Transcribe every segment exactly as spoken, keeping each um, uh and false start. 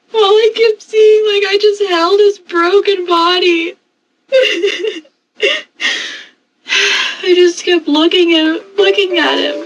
all I kept seeing, like, I just held his broken body. I just kept looking at looking at him.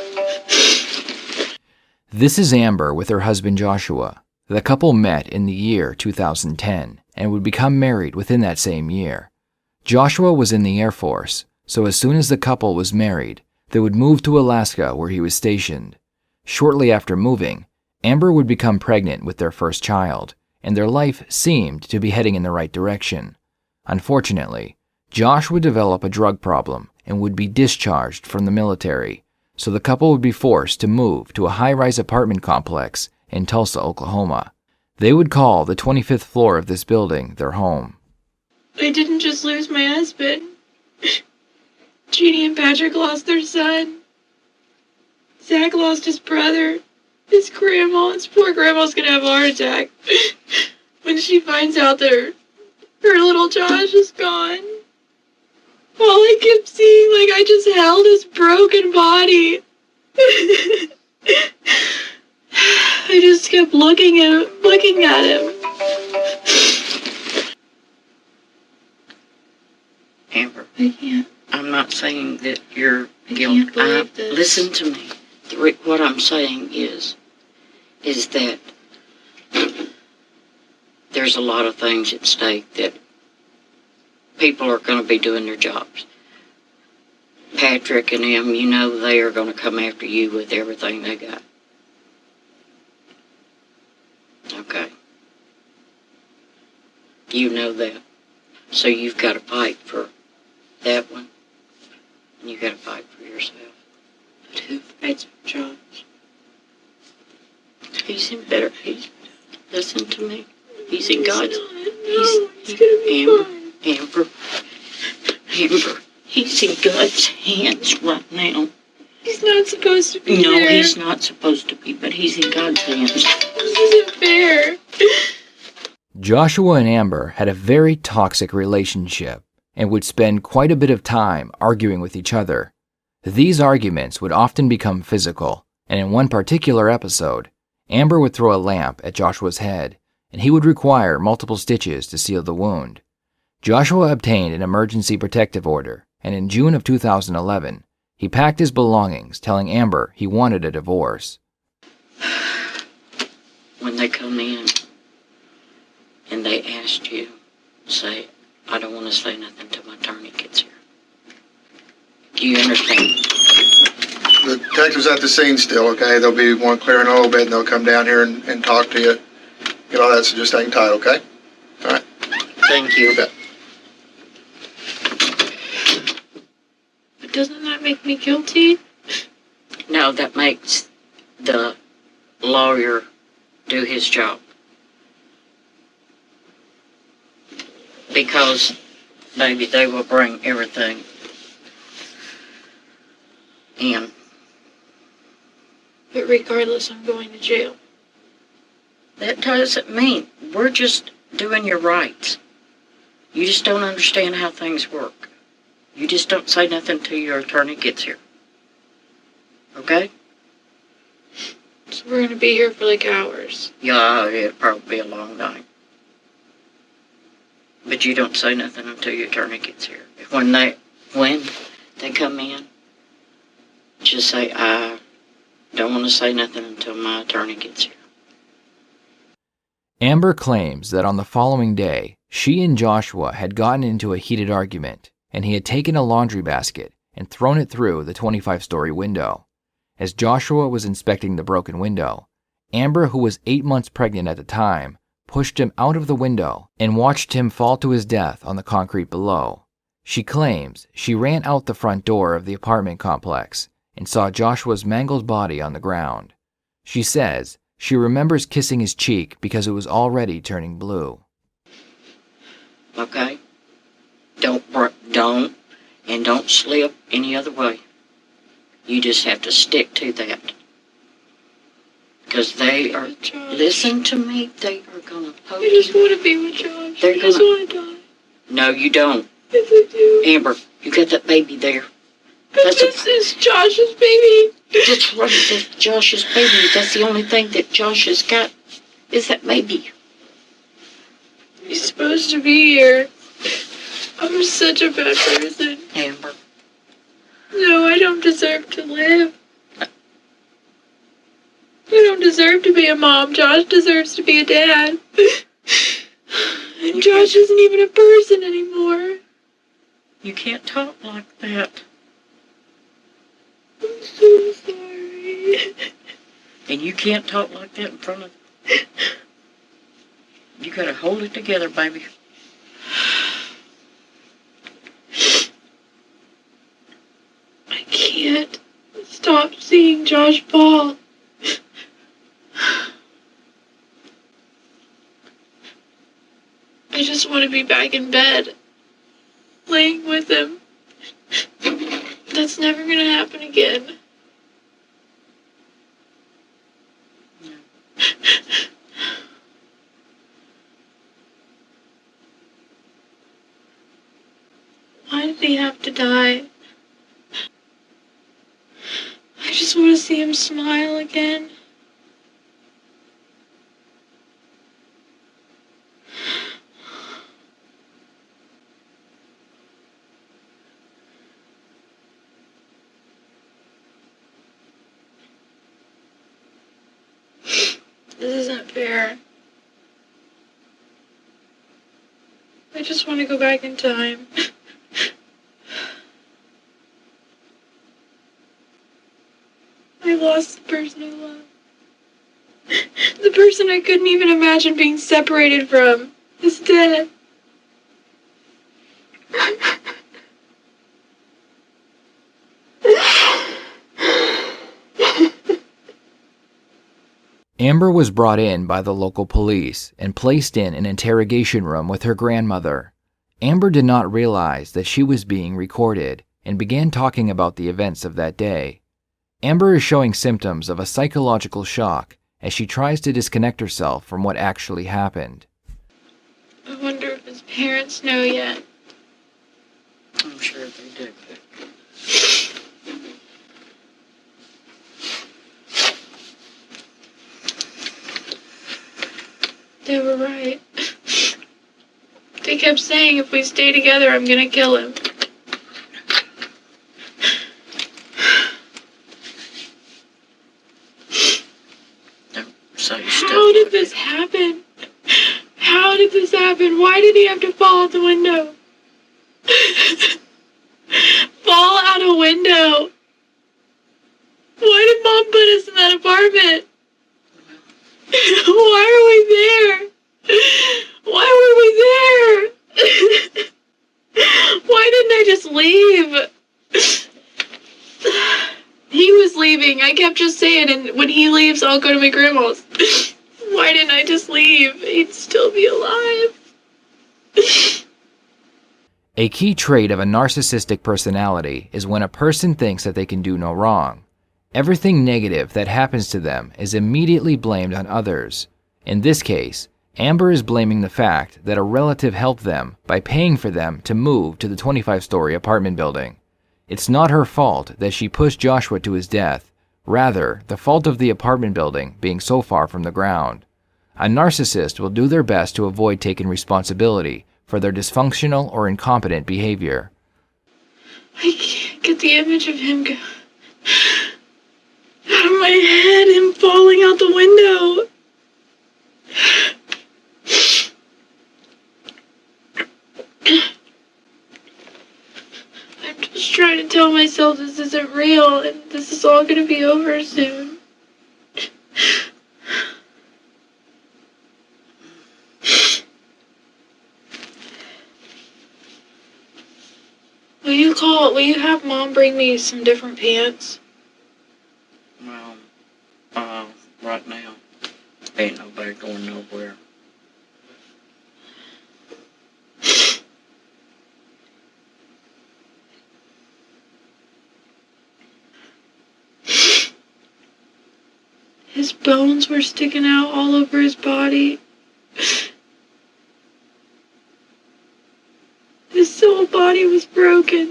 This is Amber with her husband Joshua. The couple met in the year two thousand ten and would become married within that same year. Joshua was in the Air Force, so as soon as the couple was married, they would move to Alaska where he was stationed. Shortly after moving, Amber would become pregnant with their first child, and their life seemed to be heading in the right direction. Unfortunately, Josh would develop a drug problem and would be discharged from the military, so the couple would be forced to move to a high-rise apartment complex in Tulsa, Oklahoma. They would call the twenty-fifth floor of this building their home. I didn't just lose my husband. Jeannie and Patrick lost their son. Zach lost his brother. His grandma, his poor grandma's gonna have a heart attack when she finds out that her, her little Josh is gone. All I kept seeing, like, I just held his broken body. I just kept looking at looking at him. Amber, I can't. I'm not saying that you're I guilty. can't believe this. Listen to me. The- What I'm saying is, is that there's a lot of things at stake that people are going to be doing their jobs. Patrick and them, you know they are going to come after you with everything they got. Okay. You know that. So you've got to fight for that one. And you got to fight for yourself. But who fights for Josh? He's in better. He's, listen to me. He's in God's. No, He's, it's gonna be Amber, fine. Amber, Amber. He's in God's hands right now. He's not supposed to be No, there. he's not supposed to be, but he's in God's hands. This isn't fair. Joshua and Amber had a very toxic relationship and would spend quite a bit of time arguing with each other. These arguments would often become physical, and in one particular episode, Amber would throw a lamp at Joshua's head, and he would require multiple stitches to seal the wound. Joshua obtained an emergency protective order, and in June of two thousand eleven, he packed his belongings, telling Amber he wanted a divorce. When they come in and they asked you, say, I don't want to say nothing until my attorney gets here. Do you understand? The detective's at the scene still, okay? There'll be one clearing a little bit, and they'll come down here and, and talk to you. Get all that, so just hang tight, okay? All right. Thank you. You bet. But doesn't that make me guilty? No, that makes the lawyer do his job. Because, baby, they will bring everything in. But regardless, I'm going to jail. That doesn't mean we're just doing your rights. You just don't understand how things work. You just don't say nothing till your attorney gets here. Okay? So we're going to be here for like hours. Yeah, it'll probably be a long night. But you don't say nothing until your attorney gets here. When they, when they come in, just say, I don't want to say nothing until my attorney gets here. Amber claims that on the following day, she and Joshua had gotten into a heated argument, and he had taken a laundry basket and thrown it through the twenty-five-story window. As Joshua was inspecting the broken window, Amber, who was eight months pregnant at the time, pushed him out of the window and watched him fall to his death on the concrete below. She claims she ran out the front door of the apartment complex and saw Joshua's mangled body on the ground. She says she remembers kissing his cheek because it was already turning blue. Okay? Don't, br- don't, and don't slip any other way. You just have to stick to that. Because they are, Josh. listen to me, they are going to poke I just you. want to be with Josh. They're I just gonna- want to die. No, you don't. Yes, I do. Amber, you got that baby there. But That's this a, is Josh's baby. that's right, that's Josh's baby. That's the only thing that Josh has got. is that baby? He's supposed to be here. I'm such a bad person. Amber. No, I don't deserve to live. I don't deserve to be a mom. Josh deserves to be a dad. And Josh isn't even a person anymore. You can't talk like that. I'm so sorry. And you can't talk like that in front of... You gotta hold it together, baby. I can't stop seeing Josh fall. I just want to be back in bed, laying with him. That's never gonna happen again. No. Why did he have to die? I just want to see him smile again. This isn't fair. I just want to go back in time. I lost the person I love. The person I couldn't even imagine being separated from is dead. Amber was brought in by the local police and placed in an interrogation room with her grandmother. Amber did not realize that she was being recorded and began talking about the events of that day. Amber is showing symptoms of a psychological shock as she tries to disconnect herself from what actually happened. I wonder if his parents know yet. I'm sure they do. They were right. They kept saying if we stay together, I'm gonna kill him. So How did this happen? How did this happen? Why did he have to fall out the window? Fall out a window? Why did Mom put us in that apartment? Why are we there? Why were we there? Why didn't I just leave? He was leaving. I kept just saying, and when he leaves, I'll go to my grandma's. Why didn't I just leave? He'd still be alive. A key trait of a narcissistic personality is when a person thinks that they can do no wrong. Everything negative that happens to them is immediately blamed on others. In this case, Amber is blaming the fact that a relative helped them by paying for them to move to the twenty-five story apartment building. It's not her fault that she pushed Joshua to his death, rather the fault of the apartment building being so far from the ground. A narcissist will do their best to avoid taking responsibility for their dysfunctional or incompetent behavior. I can't get the image of him go out of my head, him falling out the window. I'm just trying to tell myself this isn't real and this is all gonna be over soon. Will you call, will you have Mom bring me some different pants? Well, uh, right now, ain't nobody going nowhere. His bones were sticking out all over his body. His whole body was broken.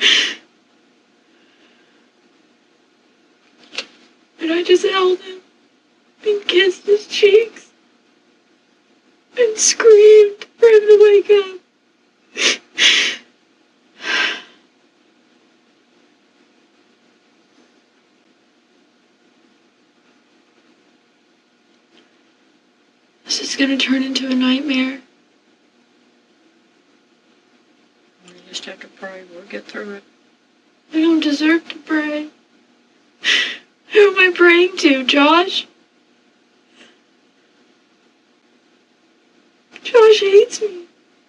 And I just held him. kissed his cheeks and screamed for him to wake up. This is gonna turn into a nightmare. You just have to pray. We'll get through it. I don't deserve to pray. Who am I praying to, Josh? Josh hates me.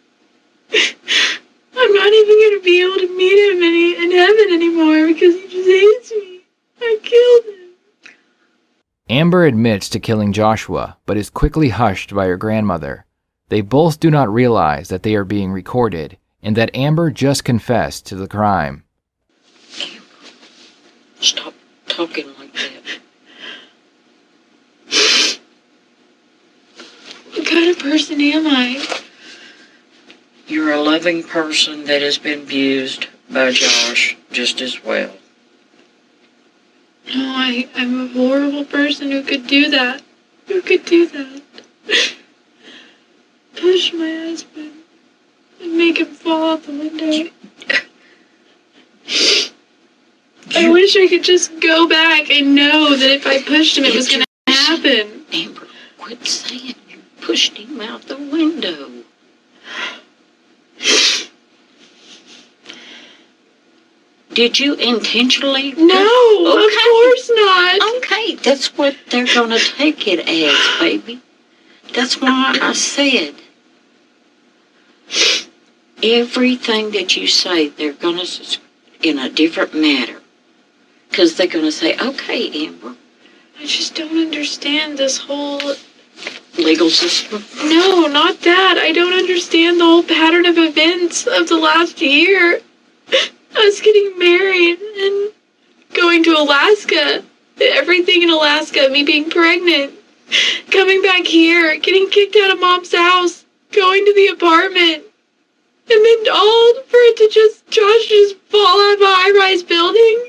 I'm not even going to be able to meet him any, in heaven anymore because he just hates me. I killed him. Amber admits to killing Joshua, but is quickly hushed by her grandmother. They both do not realize that they are being recorded and that Amber just confessed to the crime. Amber, stop talking like that. What kind of person am I? You're a loving person that has been abused by Josh just as well. No, I, I'm a horrible person who could do that. Who could do that? Push my husband and make him fall out the window. I You, wish I could just go back and know that if I pushed him, it was going to happen. Amber, quit saying you pushed him out the window. Did you intentionally? No, Okay. of course not. Okay, that's what they're going to take it as, baby. That's why I said everything that you say, they're going to, in a different manner. Because they're going to say, okay, Amber. I just don't understand this whole... Legal system. No, not that. I don't understand the whole pattern of events of the last year. Us getting married and going to Alaska. Everything in Alaska. Me being pregnant. Coming back here. Getting kicked out of Mom's house. Going to the apartment. And then all for it to just, Josh just fall out of a high-rise building.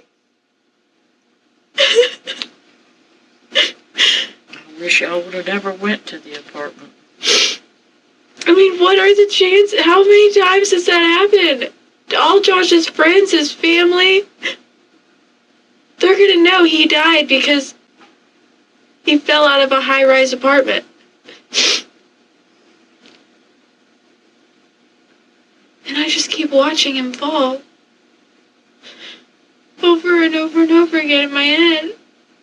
I wish y'all would have never went to the apartment. I mean, what are the chances? How many times has that happened? All Josh's friends, his family, they're gonna know he died because he fell out of a high-rise apartment. And I just keep watching him fall. Over and over and over again in my head.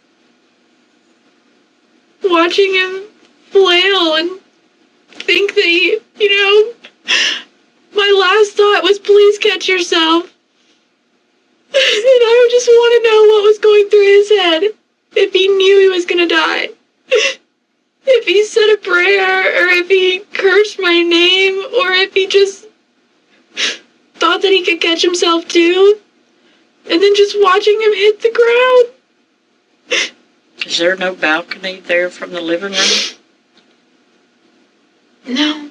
Watching him flail and think that he, you know, my last thought was, please catch yourself. And I just want to know what was going through his head. If he knew he was going to die. If he said a prayer, or if he cursed my name, or if he just thought that he could catch himself too. And then just watching him hit the ground. Is there no balcony there from the living room? No.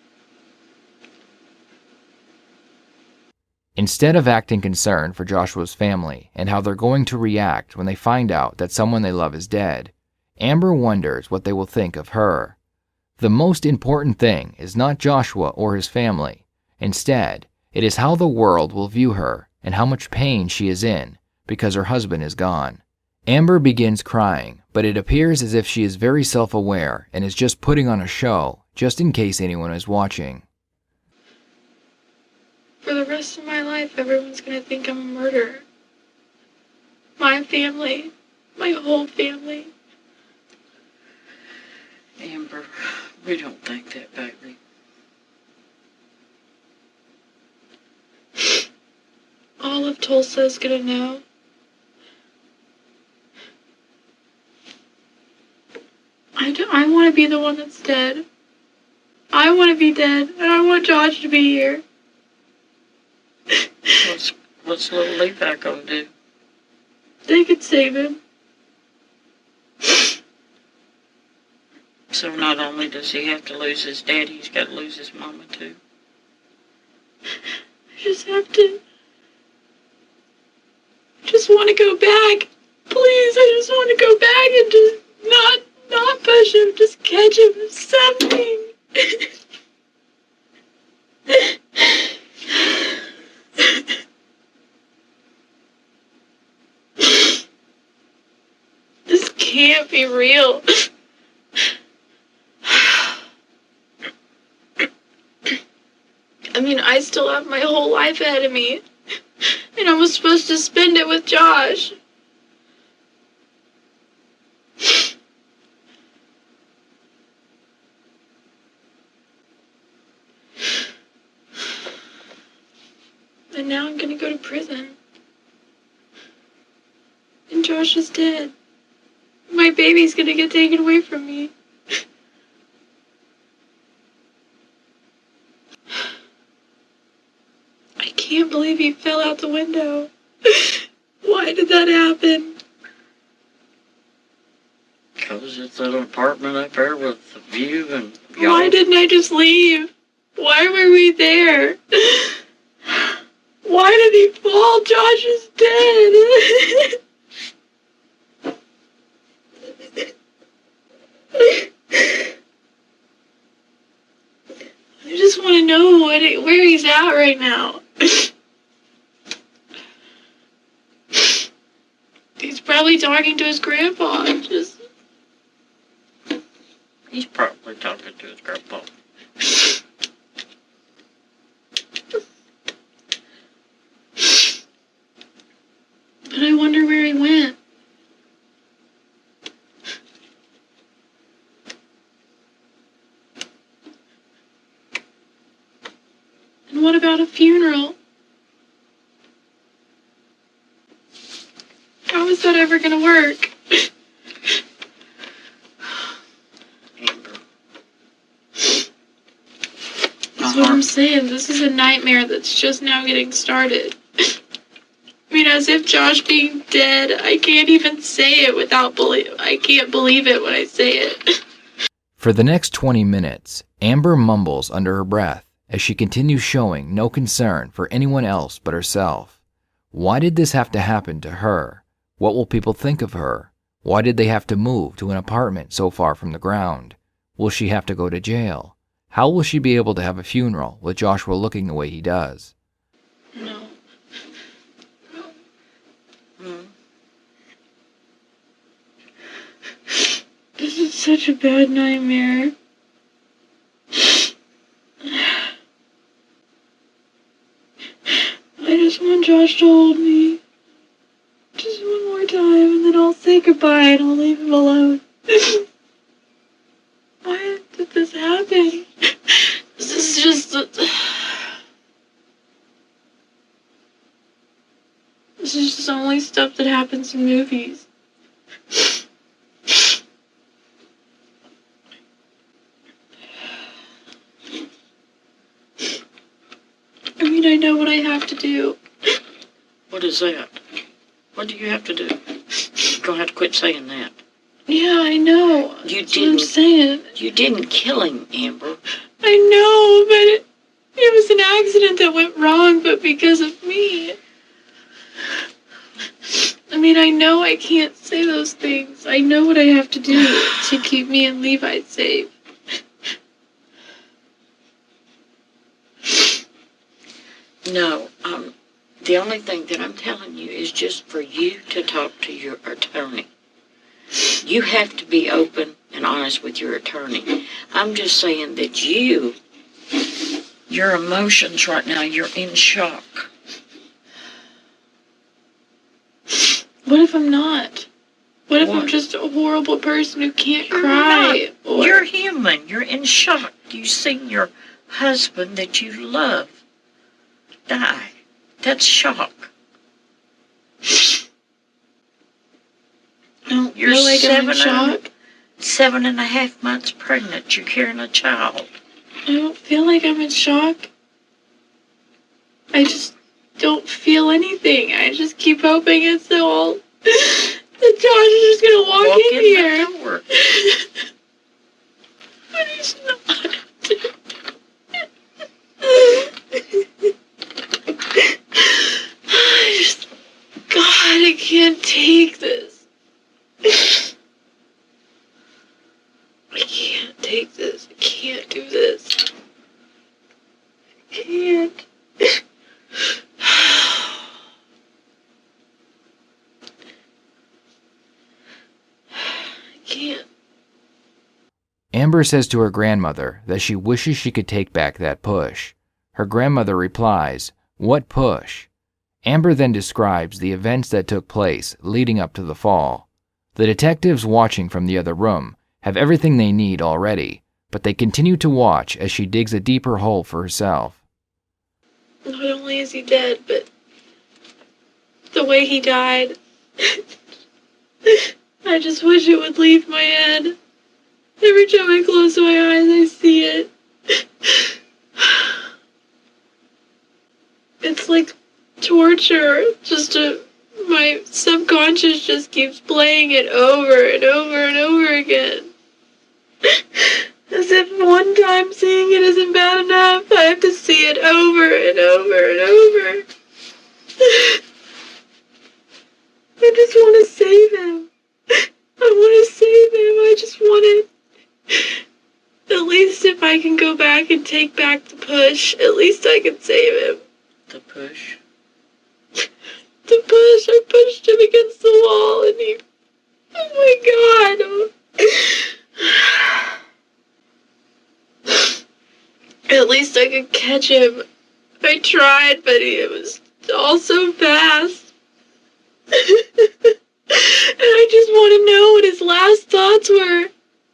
Instead of acting concerned for Joshua's family and how they're going to react when they find out that someone they love is dead, Amber wonders what they will think of her. The most important thing is not Joshua or his family. Instead, it is how the world will view her and how much pain she is in because her husband is gone. Amber begins crying, but it appears as if she is very self-aware and is just putting on a show, just in case anyone is watching. For the rest of my life, everyone's gonna think I'm a murderer. My family. My whole family. Amber, we don't think that, baby. All of Tulsa's gonna know. I, do, I want to be the one that's dead. I want to be dead, and I want Josh to be here. What's, what's little Levi gonna do? They could save him. So not only does he have to lose his dad, he's got to lose his mama too. I just have to... just want to go back. Please, I just want to go back and just not, not push him, just catch him, something. This can't be real. I mean, I still have my whole life ahead of me. And I was supposed to spend it with Josh. And now I'm gonna go to prison. And Josh is dead. My baby's gonna get taken away from me. I can't believe he fell out the window. Why did that happen? Because it's an apartment up there with the view and Why didn't I just leave? Why were we there? Why did he fall? Josh is dead. I just want to know what it, where he's at right now. He's probably talking to his grandpa. Just He's probably talking to his grandpa. But I wonder where he went. And what about a funeral? How is that ever gonna work? Amber. That's what I'm saying. This is a nightmare that's just now getting started. I mean, as if Josh being dead, I can't even say it without believe. I can't believe it when I say it. For the next twenty minutes, Amber mumbles under her breath as she continues showing no concern for anyone else but herself. Why did this have to happen to her? What will people think of her? Why did they have to move to an apartment so far from the ground? Will she have to go to jail? How will she be able to have a funeral with Joshua looking the way he does? No. Hmm. This is such a bad nightmare. I just want Josh to hold me. Just one more time, and then I'll say goodbye and I'll leave him alone. Why did this happen? This is just... This is just only stuff that happens in movies. I mean, I know what I have to do. What is that? What do you have to do? You're gonna have to quit saying that. Yeah, I know. You That's what I'm didn't. saying. You didn't kill him, Amber. I know, but it, it was an accident that went wrong, but because of me. I mean, I know I can't say those things. I know what I have to do to keep me and Levi safe. No, um, the only thing that I'm telling you is just for you to talk to your attorney. You have to be open and honest with your attorney. I'm just saying that you, your emotions right now, you're in shock. What if I'm not? What if What? I'm just a horrible person who can't You're cry? Or- You're human. You're in shock. You seen your husband that you love die. That's shock. I don't You're feel like I'm seven in shock. Seven and a half months pregnant. You're carrying a child. I don't feel like I'm in shock. I just don't feel anything. I just keep hoping it's all that Josh is just gonna walk, Walk in, in here. the door. But he's not. I just, God, I can't take this. I take this. I can't do this. I can't. I can't. Amber says to her grandmother that she wishes she could take back that push. Her grandmother replies, "What push?" Amber then describes the events that took place leading up to the fall. The detectives watching from the other room have everything they need already, but they continue to watch as she digs a deeper hole for herself. Not only is he dead, but the way he died, I just wish it would leave my head. Every time I close my eyes, I see it. It's like torture. Just a, my subconscious just keeps playing it over and over and over again. As if one time seeing it isn't bad enough, I have to see it over and over and over. I just want to save him. I want to save him. I just want to... At least if I can go back and take back the push, at least I can save him. The push? The push. I pushed him against the wall and he... Oh my God. At least I could catch him. I tried, but it was all so fast. And I just want to know what his last thoughts were.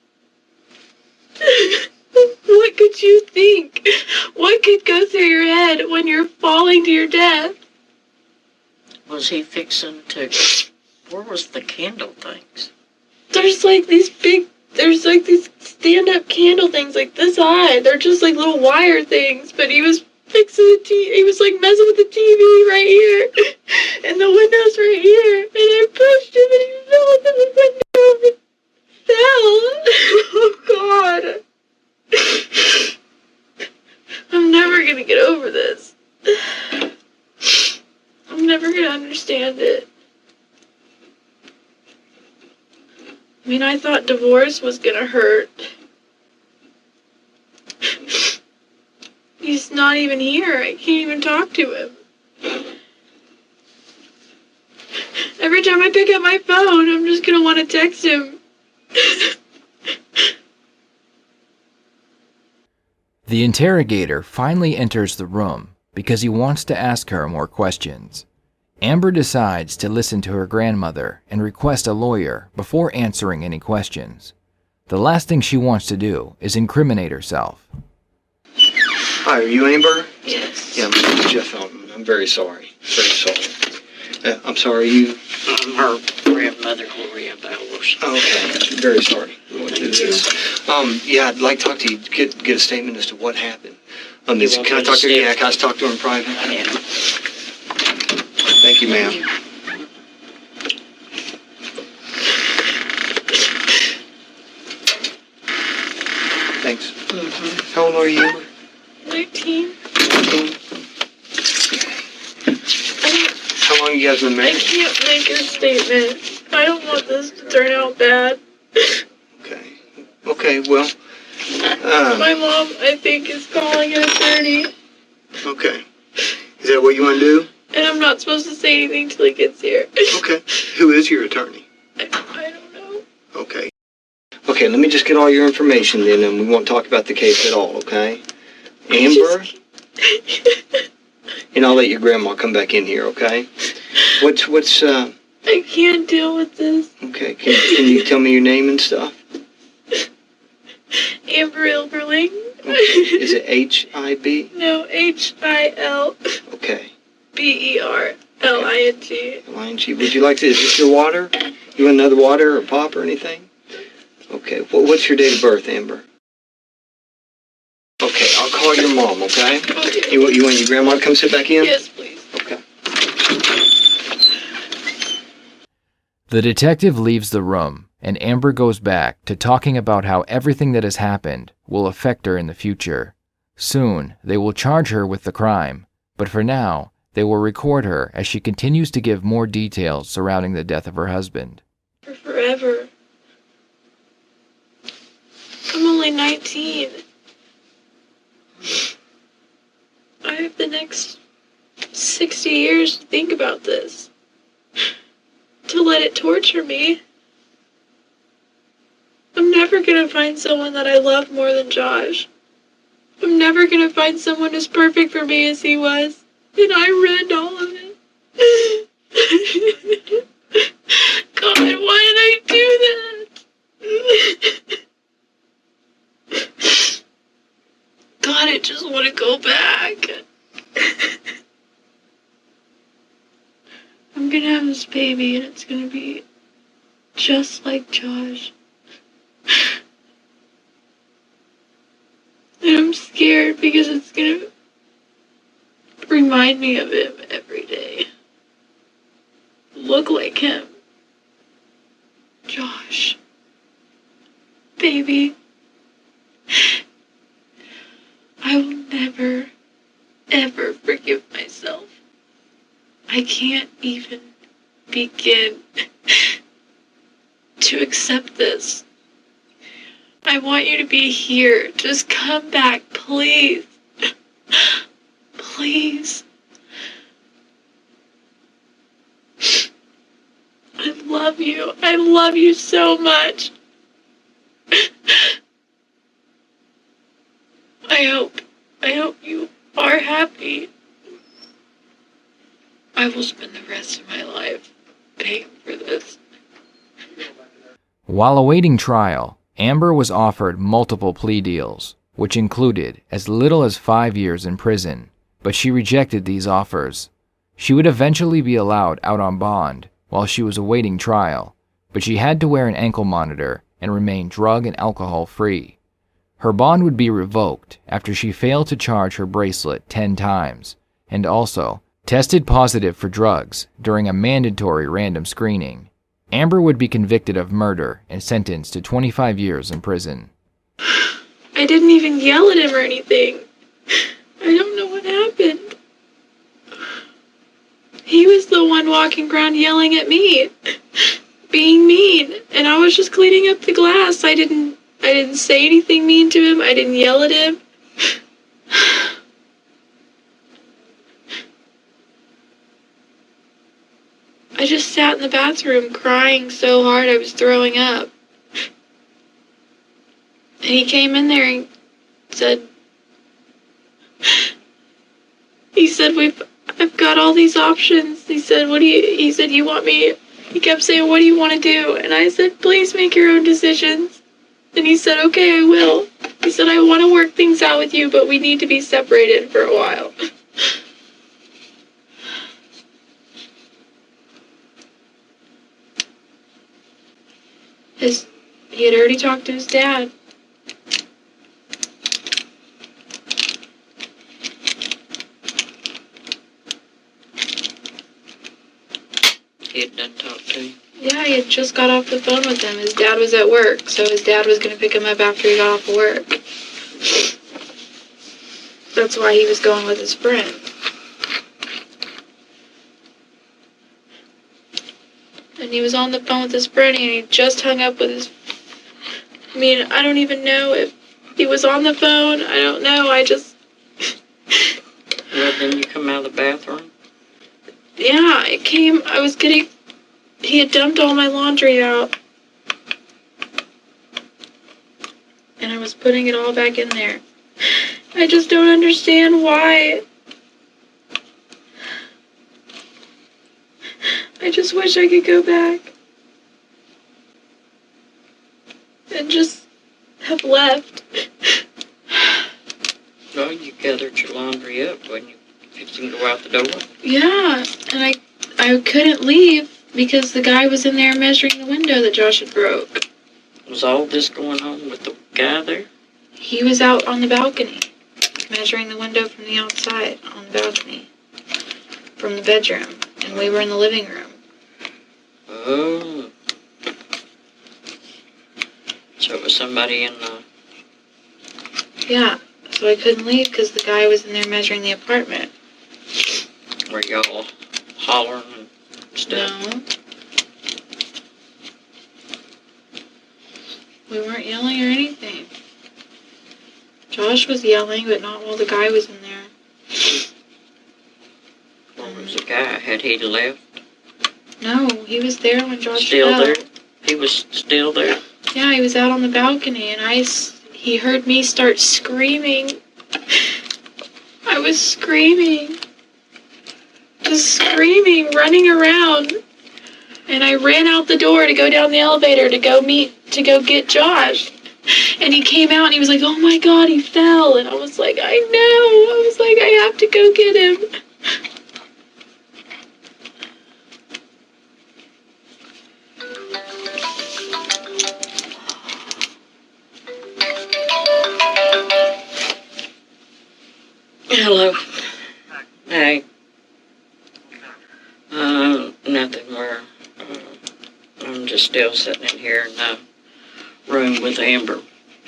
What could you think? What could go through your head when you're falling to your death? Was he fixing to... Where was the candle things? There's like these big... There's like these stand-up candle things like this high. They're just like little wire things, but he was fixing the T V. He was like messing with the T V right here. And the window's right here. And I pushed him and he fell into the window and fell. Oh God. I'm never gonna get over this. I'm never gonna understand it. I mean, I thought divorce was gonna hurt. He's not even here. I can't even talk to him. Every time I pick up my phone, I'm just gonna want to text him. The interrogator finally enters the room because he wants to ask her more questions. Amber decides to listen to her grandmother and request a lawyer before answering any questions. The last thing she wants to do is incriminate herself. Hi, are you Amber? Yes. Yeah, my name's Jeff Elton. I'm very sorry. Very sorry. Uh, I'm sorry, you... I'm her grandmother, Gloria Bowers. Oh, okay. Very sorry. We went through this. Um, yeah, I'd like to talk to you, get get a statement as to what happened. Um, is, You want can I me talk to to her? stay? Yeah, can I talk to her in private? Yeah. Thank you, ma'am. Thanks. Mm-hmm. How old are you? nineteen. How long you guys been I married? can't make a statement. I don't want this to turn out bad. Okay. Okay, well, um, My mom, I think, is calling an attorney, okay. Is that what you want to do? and I'm not supposed to say anything till he gets here. Okay. Who is your attorney? I, I don't know. Okay. Okay, let me just get all your information then, and we won't talk about the case at all, okay? Amber, and I'll let your grandma come back in here, okay? What's, what's, uh, I can't deal with this. okay, can, can you tell me your name and stuff? Amber Ilberling. Okay. Is it H I B? No, H I L Okay. B E R L I N G. L I N G. Would you like to, is this your water? You want another water or pop or anything? Okay, well, what's your date of birth, Amber? Okay, I'll call your mom, okay? Okay. You, want- you want your grandma to come sit back in? Yes, please. Okay. The detective leaves the room, and Amber goes back to talking about how everything that has happened will affect her in the future. Soon, they will charge her with the crime, but for now, they will record her as she continues to give more details surrounding the death of her husband. For forever. I'm only only nineteen. I have the next sixty years to think about this. To let it torture me. I'm never gonna find someone that I love more than Josh. I'm never gonna find someone as perfect for me as he was. And I ruined all of it. God, why did I do that? God, I just want to go back. I'm gonna have this baby and it's gonna be just like Josh. And I'm scared because it's gonna remind me of him every day. Look like him. Josh. Baby. I will never, ever forgive myself. I can't even begin to accept this. I want you to be here. Just come back, please. Please. I love you. I love you so much. I hope, I hope you are happy. I will spend the rest of my life paying for this. While awaiting trial, Amber was offered multiple plea deals, which included as little as five years in prison, but she rejected these offers. She would eventually be allowed out on bond while she was awaiting trial, but she had to wear an ankle monitor and remain drug and alcohol free. Her bond would be revoked after she failed to charge her bracelet ten times, and also tested positive for drugs during a mandatory random screening. Amber would be convicted of murder and sentenced to twenty-five years in prison. I didn't even yell at him or anything. I don't know what happened. He was the one walking around yelling at me, being mean, and I was just cleaning up the glass. I didn't I didn't say anything mean to him. I didn't yell at him. I just sat in the bathroom crying so hard I was throwing up. And he came in there and said, he said, we've, I've got all these options. He said, what do you, he said, you want me, he kept saying, what do you want to do? And I said, please make your own decisions. And he said, okay, I will. He said, I want to work things out with you, but we need to be separated for a while. His, he had already talked to his dad. He had done talk to him. Yeah, he had just got off the phone with him. His dad was at work, so his dad was going to pick him up after he got off of work. That's why he was going with his friend. And he was on the phone with his friend, and he just hung up with his... I mean, I don't even know if he was on the phone. I don't know. I just... Well, then you come out of the bathroom? Yeah, it came... I was getting... He had dumped all my laundry out. And I was putting it all back in there. I just don't understand why. I just wish I could go back. And just have left. Well, you gathered your laundry up when you fixing to go out the door. Yeah, and I I couldn't leave because the guy was in there measuring the window that Josh had broke. Was all this going on with the guy there? He was out on the balcony, measuring the window from the outside on the balcony, from the bedroom, and we were in the living room. Oh. So it was somebody in the... Yeah, so I couldn't leave because the guy was in there measuring the apartment. Were y'all hollering and stuff? No. We weren't yelling or anything. Josh was yelling, but not while the guy was in there. Where was the guy? Had he left? No, he was there when Josh Still fell. there? He was still there? Yeah, he was out on the balcony, and I, s- he heard me start screaming. I was screaming. Just screaming, running around. And I ran out the door to go down the elevator to go meet, to go get Josh. And he came out and he was like, oh my God, he fell. And I was like, I know. I was like, I have to go get him. Hello. Hey. Uh, nothing more. Uh, I'm just still sitting in here in the room with Amber.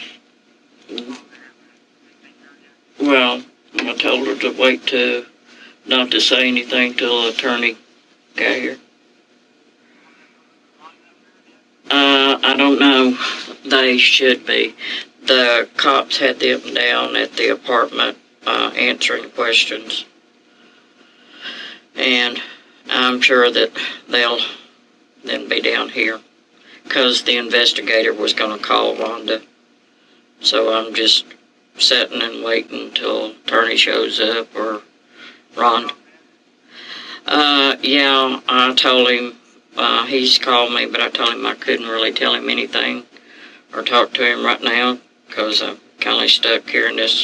Well, I told her to wait to, not to say anything till the attorney got here. Uh, I don't know. They should be. The cops had them down at the apartment uh, answering questions. And I'm sure that they'll then be down here because the investigator was going to call Rhonda. So I'm just sitting and waiting until attorney shows up or Rhonda. Uh, yeah, I told him, uh, he's called me, but I told him I couldn't really tell him anything or talk to him right now because I'm kind of stuck here in this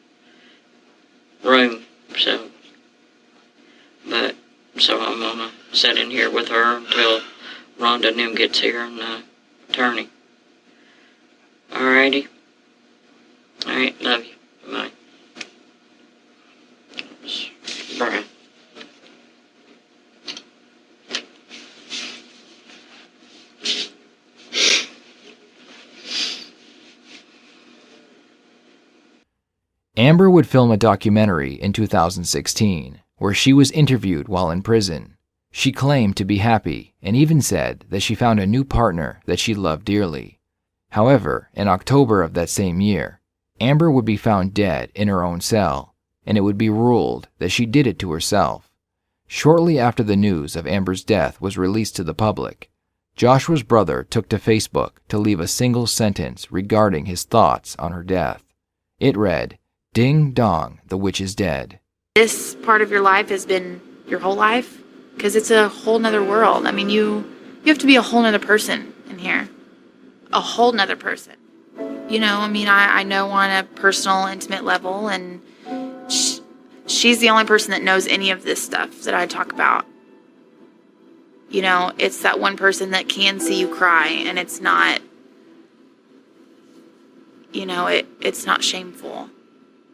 room. So, but, so I'm going to sit in here with her until Rhonda and them gets here and the attorney. Alrighty. Alright, love you. Bye. That was Brian. Amber would film a documentary in two thousand sixteen where she was interviewed while in prison. She claimed to be happy and even said that she found a new partner that she loved dearly. However, in October of that same year, Amber would be found dead in her own cell, and it would be ruled that she did it to herself. Shortly after the news of Amber's death was released to the public, Joshua's brother took to Facebook to leave a single sentence regarding his thoughts on her death. It read, "Ding dong, the witch is dead." This part of your life has been your whole life, because it's a whole nother world. I mean, you you have to be a whole nother person in here. A whole nother person. You know, I mean, I, I know on a personal, intimate level, and sh- she's the only person that knows any of this stuff that I talk about. You know, it's that one person that can see you cry, and it's not, you know, it it's not shameful.